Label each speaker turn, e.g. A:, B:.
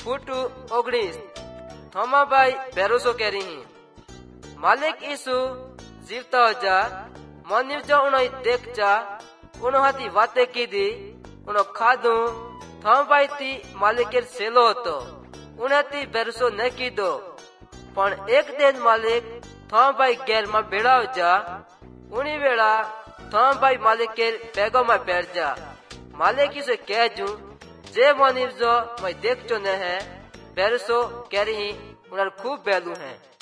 A: फुटू 19 थोमा भाई भरोसो करी मालिक ईसु जीवता जा मनिव जो उनो देख जा उनो हाथी वाते की दी उनो खादू थोमा भाई थी मालिक के सेलो तो उन्हें थी भरोसो न की दो पण एक दिन मालिक थोमा भाई गैर में बेड़ा जा उन्हीं वेड़ा थोमा भाई मालिक के बैगों में बैठ जा मालिक इसे कह जू जे मनिव जो मैं देख चो न है भरोसो करी उन्हें खूब बैलू है।